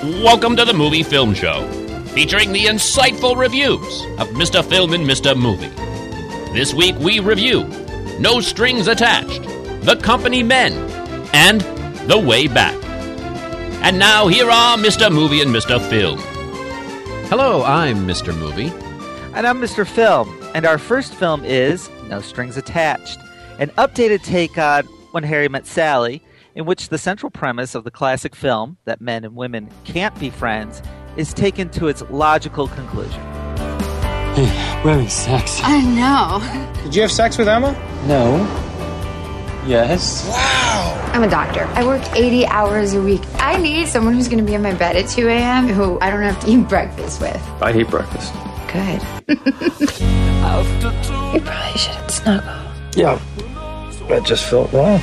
Welcome to the Movie Film Show, featuring the insightful reviews of Mr. Film and Mr. Movie. This week we review No Strings Attached, The Company Men, and The Way Back. And now here are Mr. Movie and Mr. Film. Hello, I'm Mr. Movie. And I'm Mr. Film. And our first film is No Strings Attached, an updated take on When Harry Met Sally, in which the central premise of the classic film, that men and women can't be friends, is taken to its logical conclusion. Hey, we're having sex. I know. Did you have sex with Emma? No. Yes. Wow. I'm a doctor. I work 80 hours a week. I need someone who's going to be in my bed at 2 a.m. who I don't have to eat breakfast with. I eat breakfast. Good. You probably shouldn't snuggle. Yeah. That just felt wrong.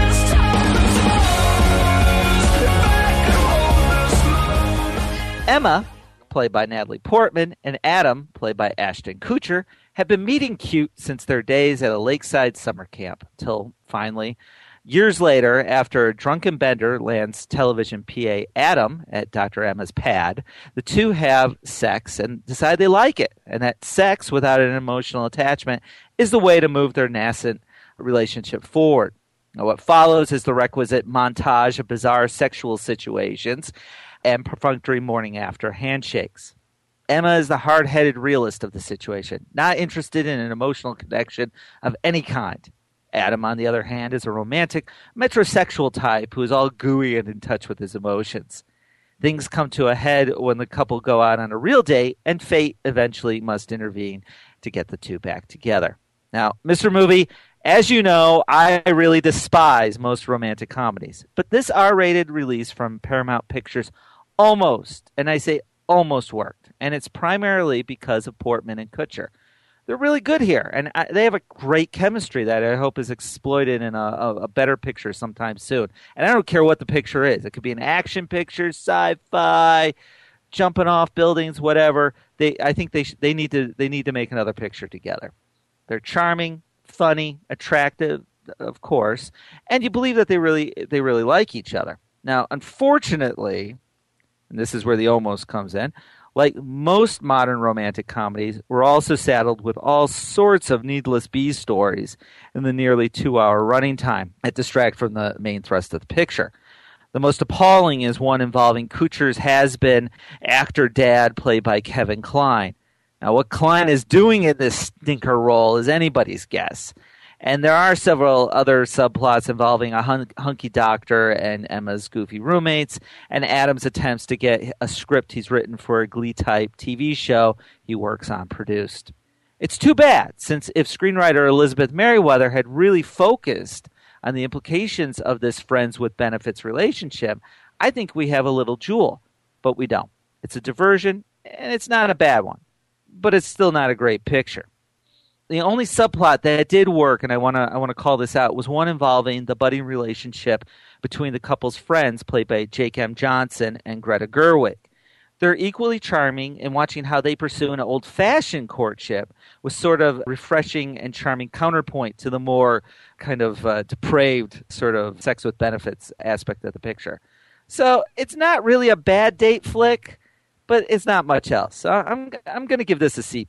Emma, played by Natalie Portman, and Adam, played by Ashton Kutcher, have been meeting cute since their days at a lakeside summer camp, till finally, years later, after a drunken bender lands television PA Adam at Dr. Emma's pad, the two have sex and decide they like it, and that sex without an emotional attachment is the way to move their nascent relationship forward. Now, what follows is the requisite montage of bizarre sexual situations and perfunctory morning after handshakes. Emma is the hard-headed realist of the situation, not interested in an emotional connection of any kind. Adam, on the other hand, is a romantic, metrosexual type who is all gooey and in touch with his emotions. Things come to a head when the couple go out on a real date, and fate eventually must intervene to get the two back together. Now, Mr. Movie, as you know, I really despise most romantic comedies, but this R-rated release from Paramount Pictures almost, and I say almost, worked, and it's primarily because of Portman and Kutcher. They're really good here, and they have a great chemistry that I hope is exploited in a better picture sometime soon. And I don't care what the picture is. It could be an action picture, sci-fi, jumping off buildings, whatever. I think they need to make another picture together. They're charming, funny, attractive, of course, and you believe that they really like each other. Now, unfortunately, and this is where the almost comes in, like most modern romantic comedies, we're also saddled with all sorts of needless B stories in the nearly 2-hour running time that distract from the main thrust of the picture. The most appalling is one involving Kutcher's has-been actor dad, played by Kevin Kline. Now, what Kline is doing in this stinker role is anybody's guess. And there are several other subplots involving a hunky doctor and Emma's goofy roommates, and Adam's attempts to get a script he's written for a Glee-type TV show he works on produced. It's too bad, since if screenwriter Elizabeth Merriweather had really focused on the implications of this friends with benefits relationship, I think we have a little jewel, but we don't. It's a diversion, and it's not a bad one, but it's still not a great picture. The only subplot that did work, and I want to call this out, was one involving the budding relationship between the couple's friends, played by Jake M. Johnson and Greta Gerwig. They're equally charming, and watching how they pursue an old-fashioned courtship was sort of refreshing and charming counterpoint to the more kind of depraved sort of sex with benefits aspect of the picture. So it's not really a bad date flick, but it's not much else. So I'm going to give this a C+.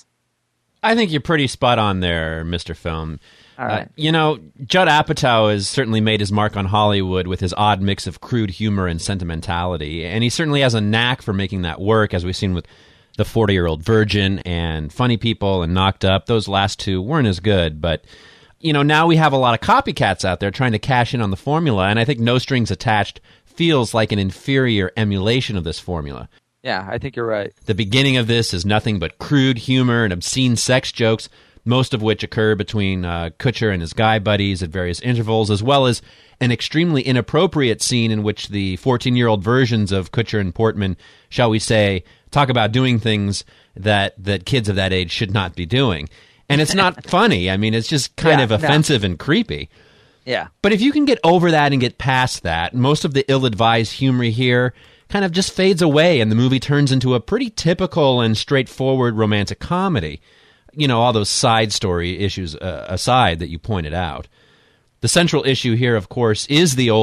I think you're pretty spot on there, Mr. Film. All right. Judd Apatow has certainly made his mark on Hollywood with his odd mix of crude humor and sentimentality, and he certainly has a knack for making that work, as we've seen with The 40-Year-Old Virgin and Funny People and Knocked Up. Those last two weren't as good, but now we have a lot of copycats out there trying to cash in on the formula, and I think No Strings Attached feels like an inferior emulation of this formula. Yeah, I think you're right. The beginning of this is nothing but crude humor and obscene sex jokes, most of which occur between Kutcher and his guy buddies at various intervals, as well as an extremely inappropriate scene in which the 14-year-old versions of Kutcher and Portman, shall we say, talk about doing things that kids of that age should not be doing. And it's not funny. I mean, it's just kind of offensive and creepy. Yeah. But if you can get over that and get past that, most of the ill-advised humor here kind of just fades away, and the movie turns into a pretty typical and straightforward romantic comedy. All those side story issues aside that you pointed out. The central issue here, of course, is the old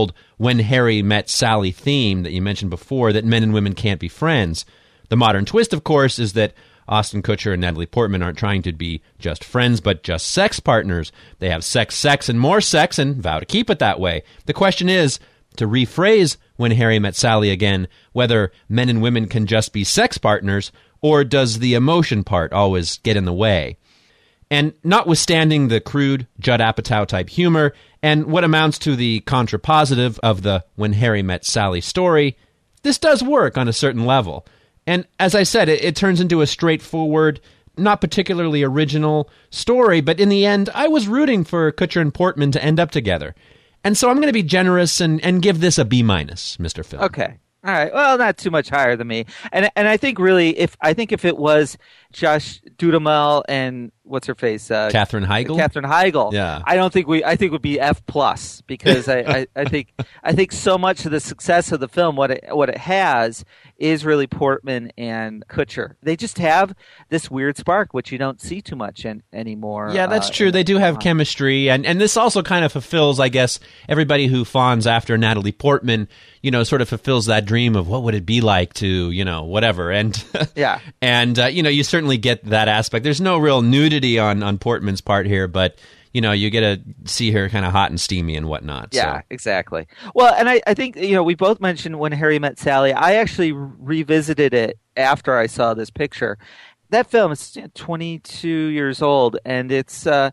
When Harry Met Sally theme that you mentioned before, that men and women can't be friends. The modern twist, of course, is that Ashton Kutcher and Natalie Portman aren't trying to be just friends, but just sex partners. They have sex, and more sex, and vow to keep it that way. The question is, to rephrase When Harry Met Sally again, whether men and women can just be sex partners, or does the emotion part always get in the way? And notwithstanding the crude Judd Apatow-type humor, and what amounts to the contrapositive of the When Harry Met Sally story, this does work on a certain level. And as I said, it turns into a straightforward, not particularly original story, but in the end, I was rooting for Kutcher and Portman to end up together. And so I'm going to be generous and give this a B-, Mr. Phil. Okay. All right. Well, not too much higher than me. And I think really, if it was Josh Duhamel and what's her face, Katherine Heigl. Yeah. I think it would be F+, because I think so much of the success of the film, what it has, is really Portman and Kutcher. They just have this weird spark, which you don't see too much anymore. Yeah, that's true. They do have chemistry, and this also kind of fulfills, I guess, everybody who fawns after Natalie Portman, sort of fulfills that dream of what would it be like to, whatever. And yeah. And, you certainly get that aspect. There's no real nudity on Portman's part here, but, you get to see her kind of hot and steamy and whatnot. Yeah, so. Exactly. Well, and I think, we both mentioned When Harry Met Sally. I actually revisited it after I saw this picture. That film is 22 years old, and it's... or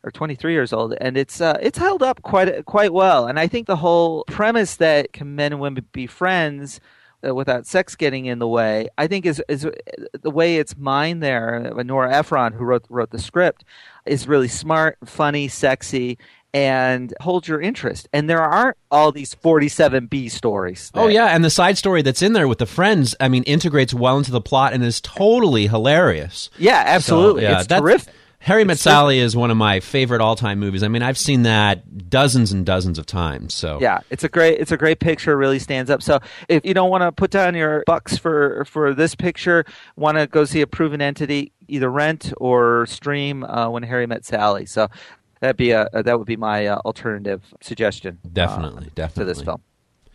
23 years old, and it's held up quite well. And I think the whole premise that can men and women be friends without sex getting in the way, I think is the way it's mined there. Nora Ephron, who wrote the script, is really smart, funny, sexy, and holds your interest. And there aren't all these 47 B stories. Oh, yeah, and the side story that's in there with the friends, integrates well into the plot and is totally hilarious. Yeah, absolutely. So, yeah, it's terrific. Harry Met Sally is one of my favorite all-time movies. I've seen that dozens and dozens of times. So yeah, it's a great picture. It really stands up. So if you don't want to put down your bucks for this picture, want to go see A Proven Entity, either rent or stream When Harry Met Sally. So that would be my alternative suggestion. Definitely for this film.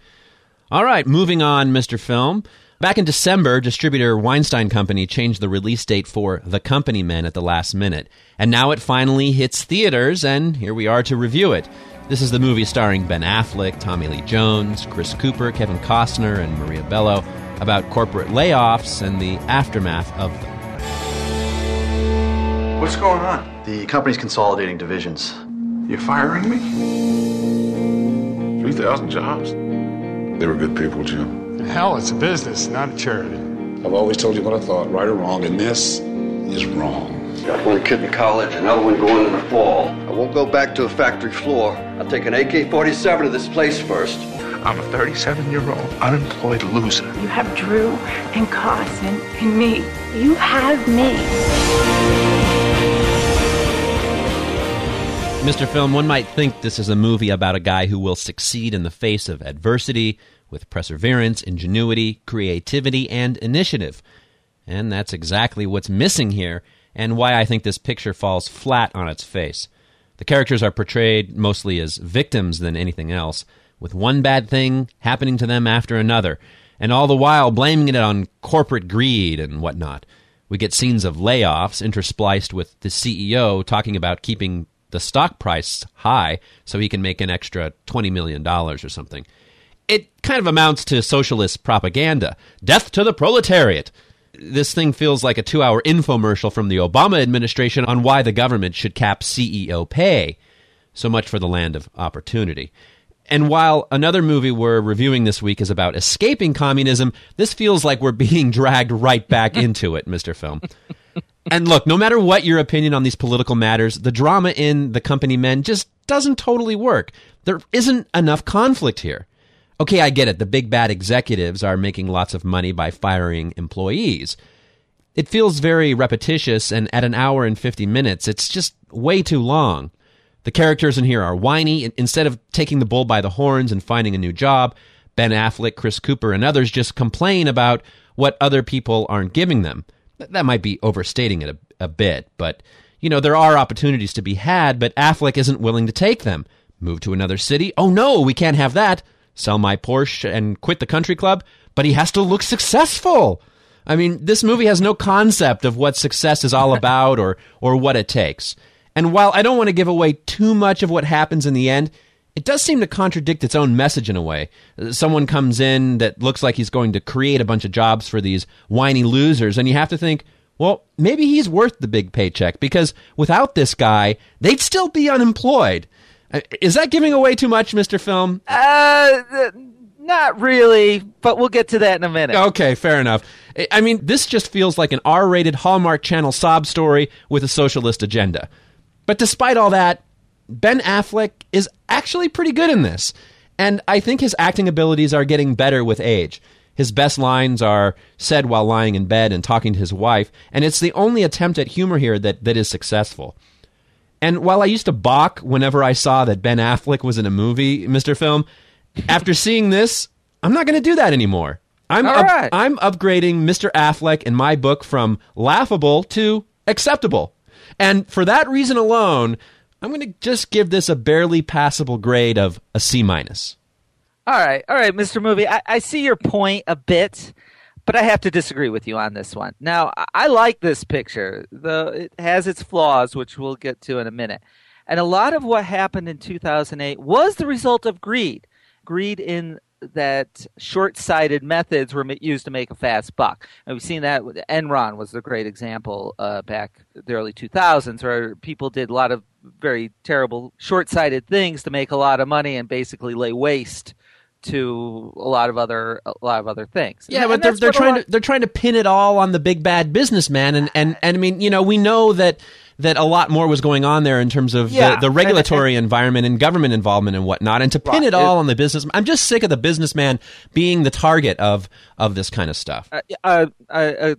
All right, moving on, Mr. Film. Back in December, distributor Weinstein Company changed the release date for The Company Men at the last minute. And now it finally hits theaters, and here we are to review it. This is the movie starring Ben Affleck, Tommy Lee Jones, Chris Cooper, Kevin Costner, and Maria Bello, about corporate layoffs and the aftermath of them. What's going on? The company's consolidating divisions. You're firing me? 3,000 jobs? They were good people, Jim. Hell, it's a business, not a charity. I've always told you what I thought, right or wrong, and this is wrong. Got one kid in college, another one going in the fall. I won't go back to a factory floor. I'll take an AK-47 to this place first. I'm a 37-year-old unemployed loser. You have Drew and Carson and me. You have me. Mr. Film, one might think this is a movie about a guy who will succeed in the face of adversity with perseverance, ingenuity, creativity, and initiative. And that's exactly what's missing here, and why I think this picture falls flat on its face. The characters are portrayed mostly as victims than anything else, with one bad thing happening to them after another, and all the while blaming it on corporate greed and whatnot. We get scenes of layoffs interspliced with the CEO talking about keeping the stock price high so he can make an extra $20 million or something. It kind of amounts to socialist propaganda. Death to the proletariat. This thing feels like a 2-hour infomercial from the Obama administration on why the government should cap CEO pay. So much for the land of opportunity. And while another movie we're reviewing this week is about escaping communism, this feels like we're being dragged right back into it, Mr. Film. And look, no matter what your opinion on these political matters, the drama in The Company Men just doesn't totally work. There isn't enough conflict here. Okay, I get it. The big bad executives are making lots of money by firing employees. It feels very repetitious, and at an hour and 50 minutes, it's just way too long. The characters in here are whiny. Instead of taking the bull by the horns and finding a new job, Ben Affleck, Chris Cooper, and others just complain about what other people aren't giving them. That might be overstating it a bit, but, there are opportunities to be had, but Affleck isn't willing to take them. Move to another city? Oh no, we can't have that. sell my Porsche and quit the country club, but he has to look successful. I mean, this movie has no concept of what success is all about or what it takes. And while I don't want to give away too much of what happens in the end, it does seem to contradict its own message in a way. Someone comes in that looks like he's going to create a bunch of jobs for these whiny losers, and you have to think, well, maybe he's worth the big paycheck, because without this guy, they'd still be unemployed. Is that giving away too much, Mr. Film? Not really, but we'll get to that in a minute. Okay, fair enough. I mean, this just feels like an R-rated Hallmark Channel sob story with a socialist agenda. But despite all that, Ben Affleck is actually pretty good in this. And I think his acting abilities are getting better with age. His best lines are said while lying in bed and talking to his wife, and it's the only attempt at humor here that is successful. And while I used to balk whenever I saw that Ben Affleck was in a movie, Mr. Film, after seeing this, I'm not going to do that anymore. I'm upgrading Mr. Affleck in my book from laughable to acceptable. And for that reason alone, I'm going to just give this a barely passable grade of a C-. All right, Mr. Movie. I see your point a bit, but I have to disagree with you on this one. Now, I like this picture. It has its flaws, which we'll get to in a minute. And a lot of what happened in 2008 was the result of greed. Greed in that short-sighted methods were used to make a fast buck. And we've seen that with Enron was a great example back in the early 2000s, where people did a lot of very terrible short-sighted things to make a lot of money and basically lay waste to a lot of other things. Yeah, but they're trying to pin it all on the big bad businessman, and I mean, you know, we know that a lot more was going on there in terms of the regulatory environment and government involvement and whatnot, and to pin it all on the business. I'm just sick of the businessman being the target of this kind of stuff. I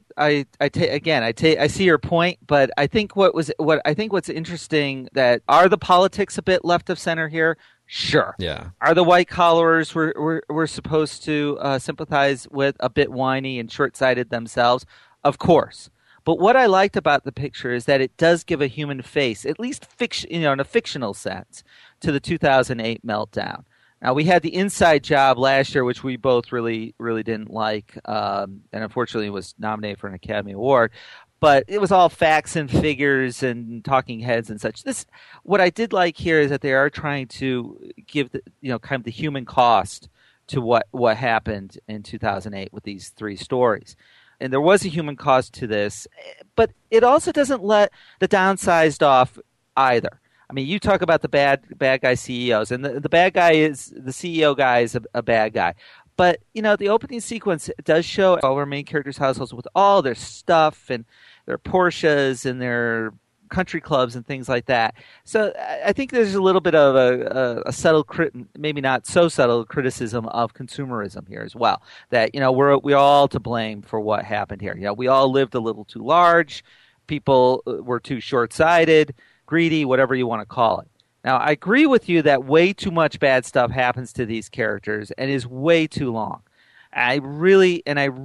see your point, but I think what's interesting that are the politics a bit left of center here. Sure. Yeah. Are the white collars we're supposed to sympathize with a bit whiny and short-sighted themselves? Of course. But what I liked about the picture is that it does give a human face, at least in a fictional sense, to the 2008 meltdown. Now, we had The Inside Job last year, which we both really, really didn't like, and unfortunately was nominated for an Academy Award. But it was all facts and figures and talking heads and such. What I did like here is that they are trying to give kind of the human cost to what happened in 2008 with these three stories. And there was a human cost to this, but it also doesn't let the downsized off either. I mean, you talk about the bad guy CEOs, and the bad guy is the CEO guy is a bad guy. But, the opening sequence does show all our main characters' households with all their stuff and their Porsches and their country clubs and things like that. So I think there's a little bit of a subtle, maybe not so subtle criticism of consumerism here as well. That, we're all to blame for what happened here. We all lived a little too large. People were too short-sighted, greedy, whatever you want to call it. Now, I agree with you that way too much bad stuff happens to these characters and is way too long. I really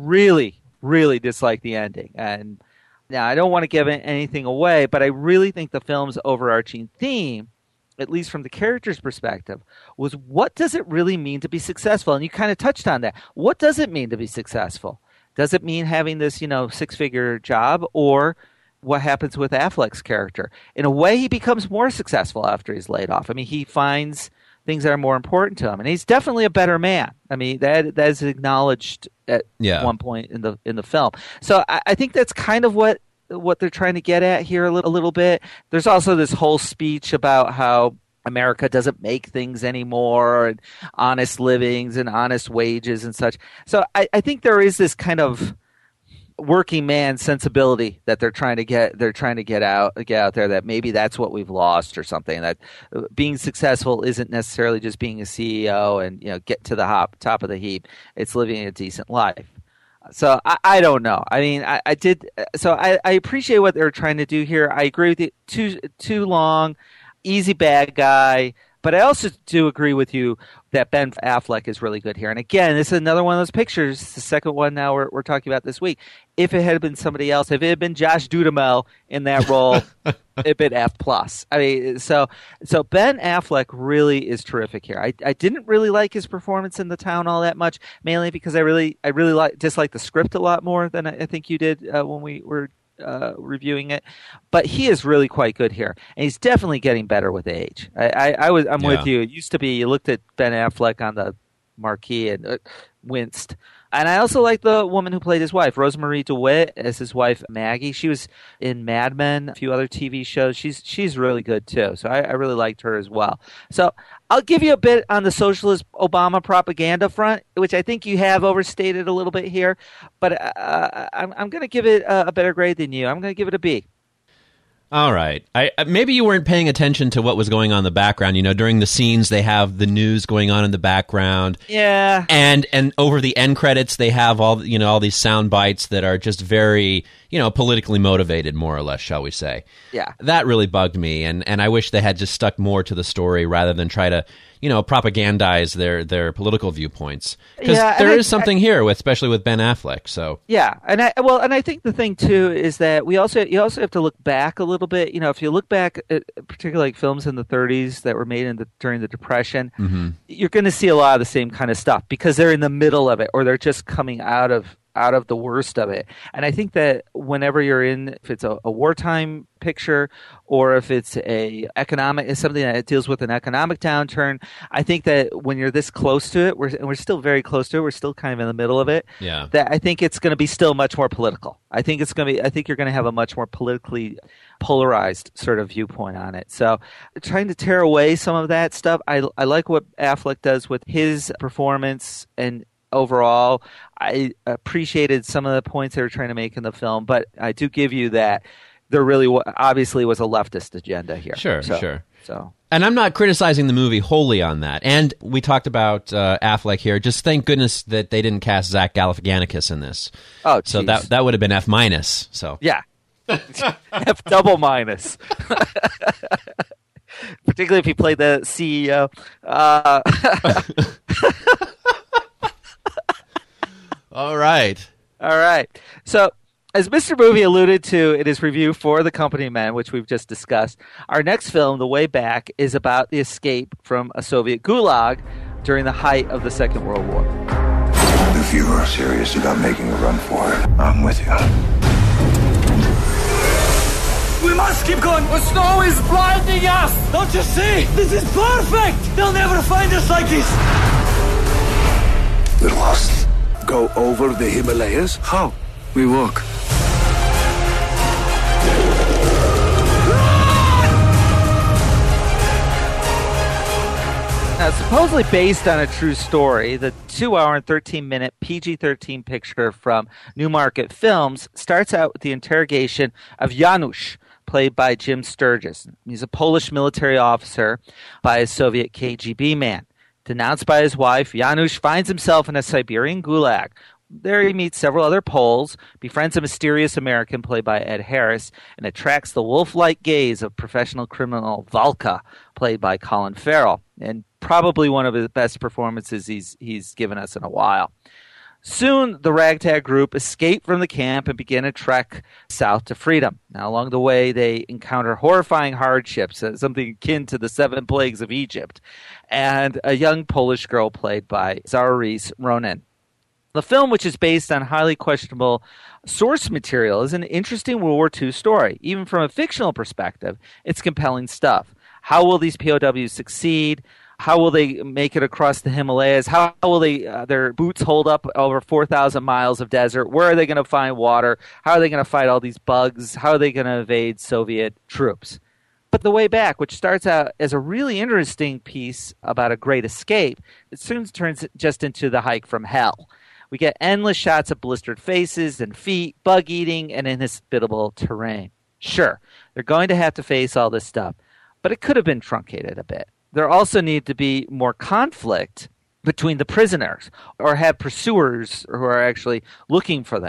dislike the ending. And now, I don't want to give anything away, but I really think the film's overarching theme, at least from the character's perspective, was what does it really mean to be successful? And you kind of touched on that. What does it mean to be successful? Does it mean having this, six-figure job, or what happens with Affleck's character? In a way, he becomes more successful after he's laid off. I mean, he finds things that are more important to him, and he's definitely a better man. I mean, that is acknowledged at one point in the film. So I think that's kind of what they're trying to get at here a little bit. There's also this whole speech about how America doesn't make things anymore, and honest livings and honest wages and such. So I think there is this kind of working man sensibility that they're trying to get out there, that maybe that's what we've lost or something, that being successful isn't necessarily just being a CEO and get to the top of the heap. It's living a decent life. So I don't know. I mean, I appreciate what they're trying to do here. I agree with you. Too long, easy bad guy. But I also do agree with you that Ben Affleck is really good here. And again, this is another one of those pictures, the second one now we're talking about this week. If it had been somebody else, if it had been Josh Duhamel in that role, it'd been F+. I mean, so Ben Affleck really is terrific here. I didn't really like his performance in The Town all that much, mainly because I really disliked the script a lot more than I think you did when we were reviewing it, but he is really quite good here, and he's definitely getting better with age. I'm with you. It used to be you looked at Ben Affleck on the marquee and winced. And I also like the woman who played his wife, Rosemarie DeWitt, as his wife Maggie. She was in Mad Men, a few other TV shows. She's really good too. So I really liked her as well. So I'll give you a bit on the socialist Obama propaganda front, which I think you have overstated a little bit here. But I'm going to give it a better grade than you. I'm going to give it a B. All right. Maybe you weren't paying attention to what was going on in the background. You know, during the scenes, they have the news going on in the background. Yeah. And over the end credits, they have all these sound bites that are just very, politically motivated, more or less, shall we say. Yeah. That really bugged me, and I wish they had just stuck more to the story rather than try to, propagandize their political viewpoints. Because there is something here, especially with Ben Affleck. So yeah, and I think the thing too is that you also have to look back a little bit. If you look back at particularly like films in the 30s that were made during the Depression, you're going to see a lot of the same kind of stuff because they're in the middle of it or they're just coming out of the worst of it. And I think that whenever if it's a wartime picture or if it's something that deals with an economic downturn, I think that when you're this close to it, we're still very close to it. We're still kind of in the middle of it. Yeah. That I think it's going to be still much more political. I think you're going to have a much more politically polarized sort of viewpoint on it. So trying to tear away some of that stuff, I like what Affleck does with his performance, and overall, I appreciated some of the points they were trying to make in the film, but I do give you that there really obviously was a leftist agenda here. Sure. So, and I'm not criticizing the movie wholly on that. And we talked about Affleck here. Just thank goodness that they didn't cast Zach Galifianakis in this. Oh, geez. So that would have been F-. So yeah, F double minus. Particularly if he played the CEO. All right. So, as Mr. Movie alluded to in his review for The Company Men, which we've just discussed, our next film, The Way Back, is about the escape from a Soviet gulag during the height of the Second World War. If you are serious about making a run for it, I'm with you. We must keep going. The snow is blinding us. Don't you see? This is perfect. They'll never find us like this. We're lost. Go over the Himalayas? How? We walk. Now, supposedly based on a true story, the 2-hour and 13-minute PG-13 picture from Newmarket Films starts out with the interrogation of Janusz, played by Jim Sturgis. He's a Polish military officer by a Soviet KGB man. Denounced by his wife, Janusz finds himself in a Siberian gulag. There he meets several other Poles, befriends a mysterious American played by Ed Harris, and attracts the wolf-like gaze of professional criminal Valka, played by Colin Farrell, and probably one of the best performances he's given us in a while. Soon, the ragtag group escape from the camp and begin a trek south to freedom. Now, along the way, they encounter horrifying hardships, something akin to the 7 plagues of Egypt, and a young Polish girl played by Saoirse Ronan. The film, which is based on highly questionable source material, is an interesting World War II story. Even from a fictional perspective, it's compelling stuff. How will these POWs succeed? How will they make it across the Himalayas? How will their boots hold up over 4,000 miles of desert? Where are they going to find water? How are they going to fight all these bugs? How are they going to evade Soviet troops? But The Way Back, which starts out as a really interesting piece about a great escape, it soon turns just into the hike from hell. We get endless shots of blistered faces and feet, bug eating, and inhospitable terrain. Sure, they're going to have to face all this stuff, but it could have been truncated a bit. There also need to be more conflict between the prisoners, or have pursuers who are actually looking for them,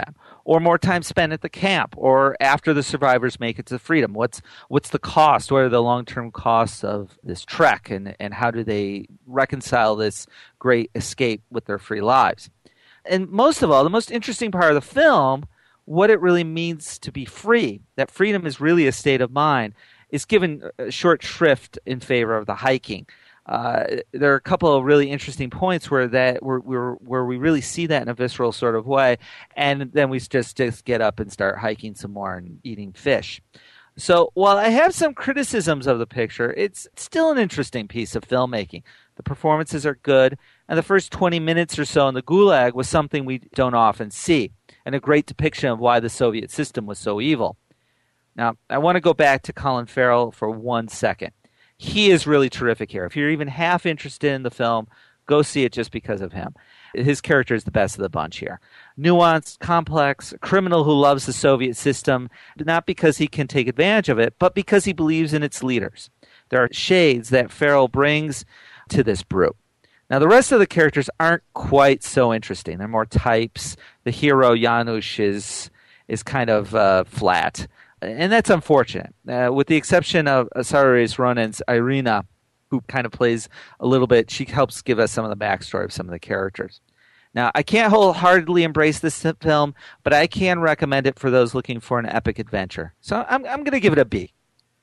or more time spent at the camp, or after the survivors make it to freedom? What's the cost? What are the long-term costs of this trek, and how do they reconcile this great escape with their free lives? And most of all, the most interesting part of the film, what it really means to be free, that freedom is really a state of mind, is given a short shrift in favor of the hiking. There are a couple of really interesting points where we really see that in a visceral sort of way, and then we just get up and start hiking some more and eating fish. So while I have some criticisms of the picture, it's still an interesting piece of filmmaking. The performances are good, and the first 20 minutes or so in the Gulag was something we don't often see, and a great depiction of why the Soviet system was so evil. Now, I want to go back to Colin Farrell for 1 second. He is really terrific here. If you're even half interested in the film, go see it just because of him. His character is the best of the bunch here. Nuanced, complex, a criminal who loves the Soviet system, not because he can take advantage of it, but because he believes in its leaders. There are shades that Farrell brings to this brew. Now, the rest of the characters aren't quite so interesting. They're more types. The hero, Janusz, is kind of flat. And that's unfortunate, with the exception of Saoirse Ronan's Irina, who kind of plays a little bit. She helps give us some of the backstory of some of the characters. Now, I can't wholeheartedly embrace this film, but I can recommend it for those looking for an epic adventure. So I'm going to give it a B.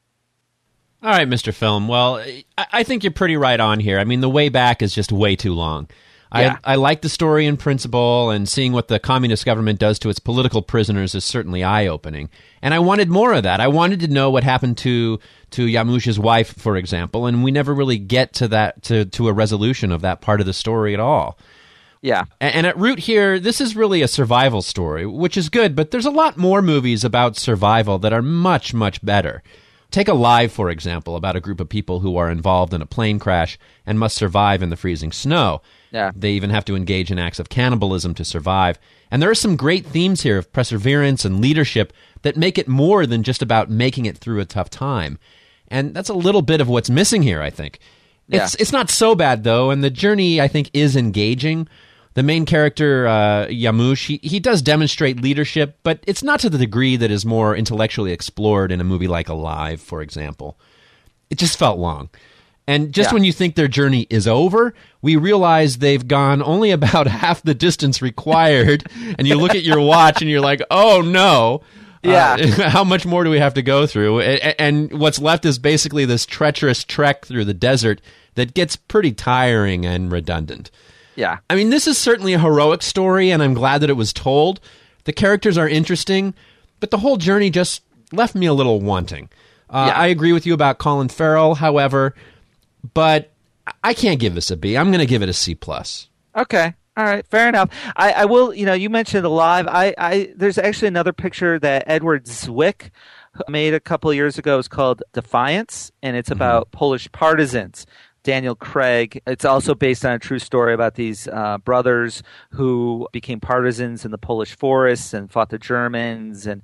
All right, Mr. Film. Well, I think you're pretty right on here. I mean, the way back is just way too long. Yeah. I like the story in principle, and seeing what the communist government does to its political prisoners is certainly eye-opening. And I wanted more of that. I wanted to know what happened to Janusz's wife, for example, and we never really get to that to a resolution of that part of the story at all. Yeah. And at root here, this is really a survival story, which is good, but there's a lot more movies about survival that are much, much better. Take Alive, for example, about a group of people who are involved in a plane crash and must survive in the freezing snow. Yeah. They even have to engage in acts of cannibalism to survive. And there are some great themes here of perseverance and leadership that make it more than just about making it through a tough time. And that's a little bit of what's missing here, I think. Yeah. It's not so bad, though, and the journey, I think, is engaging. The main character, Janusz, he does demonstrate leadership, but it's not to the degree that is more intellectually explored in a movie like Alive, for example. It just felt long. And just when you think their journey is over, we realize they've gone only about half the distance required, and you look at your watch and you're like, oh no, how much more do we have to go through? And what's left is basically this treacherous trek through the desert that gets pretty tiring and redundant. Yeah. I mean, this is certainly a heroic story, and I'm glad that it was told. The characters are interesting, but the whole journey just left me a little wanting. I agree with you about Colin Farrell, however, but I can't give this a B. I'm going to give it a C+. Okay. All right. Fair enough. I will, you mentioned Alive. There's actually another picture that Edward Zwick made a couple of years ago. It's called Defiance, and it's about Polish partisans. Daniel Craig. It's also based on a true story about these brothers who became partisans in the Polish forests and fought the Germans, and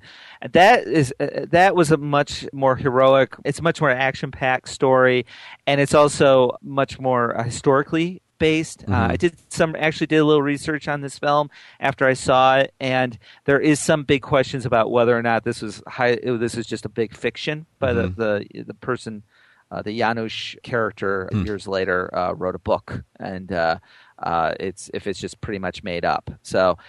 that was a much more heroic. It's a much more action-packed story, and it's also much more historically based. I did a little research on this film after I saw it, and there is some big questions about whether or not this was just a big fiction by the person. The Janusz character years later wrote a book, and it's just pretty much made up. So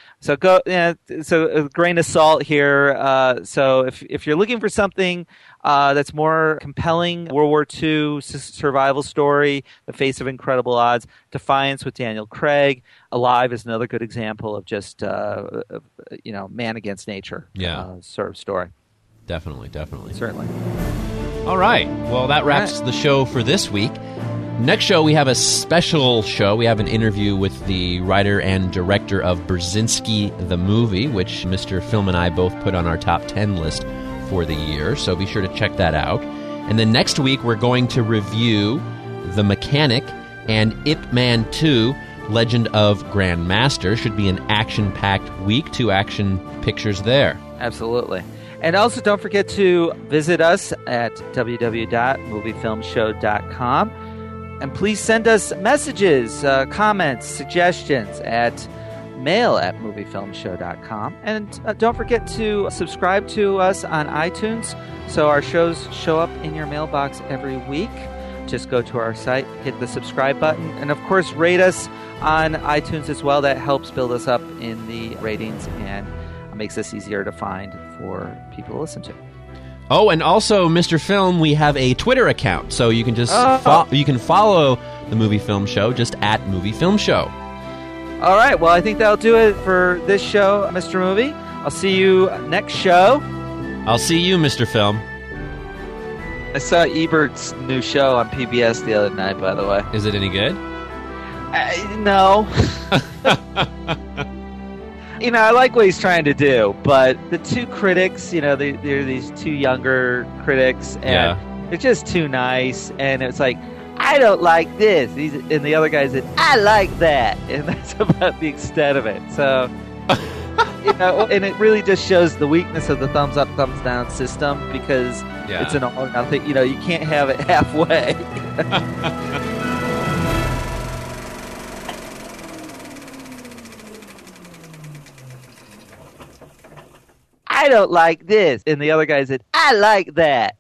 a grain of salt here. So if you're looking for something that's more compelling, World War II survival story, the face of incredible odds, Defiance with Daniel Craig, Alive is another good example of just man against nature sort of story. Definitely. Certainly. All right. Well, that wraps the show for this week. Next show, we have a special show. We have an interview with the writer and director of Brzezinski, the movie, which Mr. Film and I both put on our top 10 list for the year. So be sure to check that out. And then next week, we're going to review The Mechanic and Ip Man 2, Legend of Grandmaster. Should be an action-packed week. 2 action pictures there. Absolutely. And also, don't forget to visit us at www.moviefilmshow.com. And please send us messages, comments, suggestions at mail@moviefilmshow.com. And don't forget to subscribe to us on iTunes so our shows show up in your mailbox every week. Just go to our site, hit the subscribe button, and of course rate us on iTunes as well. That helps build us up in the ratings and makes us easier to find for people to listen to. Oh, and also, Mr. Film, we have a Twitter account, so you can just you can follow the Movie Film Show just at Movie Film Show. All right, well, I think that'll do it for this show, Mr. Movie. I'll see you next show. I'll see you, Mr. Film. I saw Ebert's new show on PBS the other night, by the way. Is it any good? No. I like what he's trying to do, but the two critics, they're these two younger critics, and they're just too nice, and it's like, I don't like this. And the other guy said, I like that. And that's about the extent of it. So, and it really just shows the weakness of the thumbs up, thumbs down system, because it's an all or nothing. You can't have it halfway. I don't like this. And the other guy said, I like that.